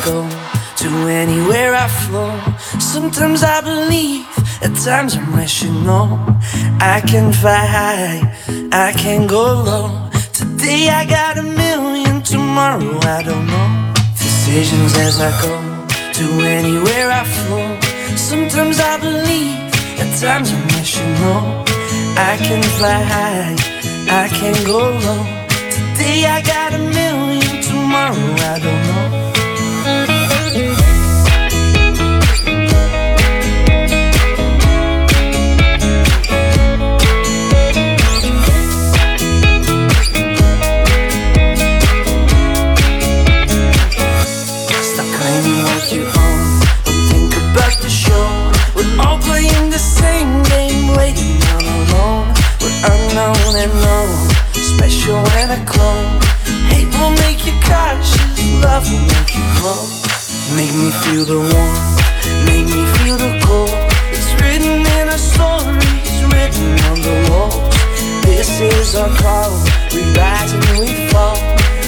go, to anywhere I flow. Sometimes I believe, at times I'm rational. I can fly high, I can go low. Today I got a million, tomorrow I don't know. Decisions as I go, to anywhere I flow. Sometimes I believe, at times I'm rational. I can fly high, I can go low. Today I got a million, tomorrow I don't know. Stop claiming what you own, don't think about the show. We're all playing the same game, waiting on alone. We're unknown and known, special and a clone. Hate will make you cautious, love will make you grow. Make me feel the warmth, make me feel the cold. It's written in our stories, written on the walls. This is our call, we rise and we fall.